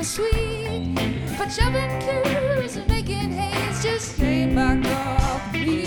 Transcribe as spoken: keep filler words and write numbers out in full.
sweet. But jumping cues and making haze just came back off me.